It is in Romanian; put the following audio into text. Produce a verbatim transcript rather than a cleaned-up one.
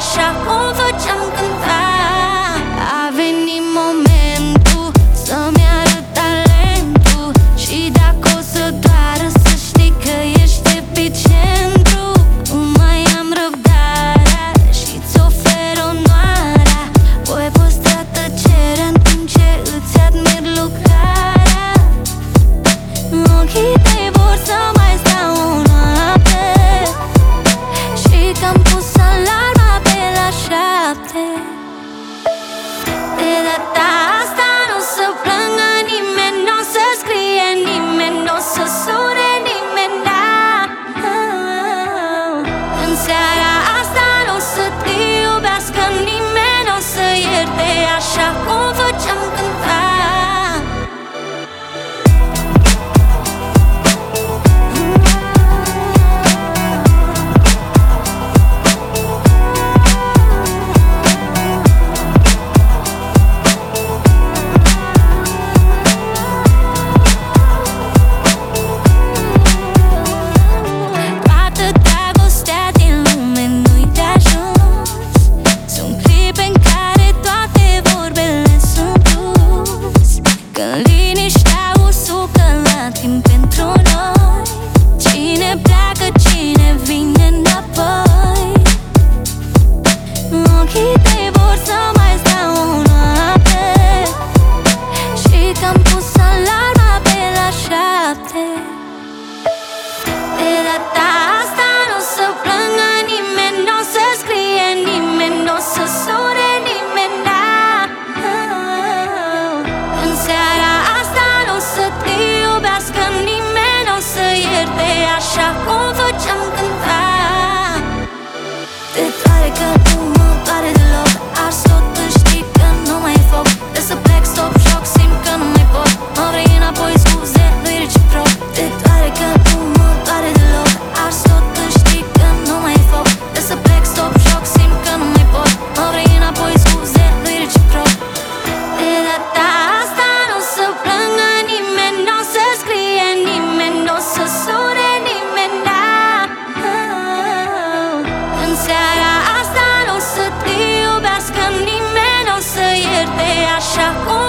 așa cum făceam cândva. A venit momentul să-mi arăt talentul, și dacă o să doară să știi că ești epicentru. Nu mai am răbdarea și-ți ofer onoarea, voi păstra tăcerea în timp ce îți admir lucrarea. Ochii tăi vor să mai stau o noapte, și că-am pus alarma pe la șapte. De data asta n-o să plângă nimeni, n-o să scrie nimeni, n-o să sune nimeni, da. În seara asta n-o să te iubească nimeni, n-o să ierte așa cum făceam cândva. Când liniștea usucă la timp pentru noi, cine pleacă, cine vine înapoi. Ochii tăi vor să mai stau o noapte, și că-am pus alarma pe la șapte. De data asta n-o să plângă nimeni, n-o să scrie nimeni, n-o să sune nimeni, da. În seara asta n-o să te iubească nimeni, n-o să ierte așa cum făceam cândva. Te doare că nu mă doare deloc, ars tot când știi că nu mai e foc. De să plec, stop, joc, simt că nu mai pot, mă vrei înapoi, scuze, nu-i reciproc. Te doare că nu mă doare deloc, ars tot când știi că nu mai e foc. De să plec, stop, joc, simt că nu mai pot, mă vrei înapoi, scuze, nu-i reciproc. De data asta n-o să plângă nimeni, n-o să scrie nimeni, n-o să sune nimeni, da. În seara asta n-o să te iubească nimeni, n-o să ierte așa cum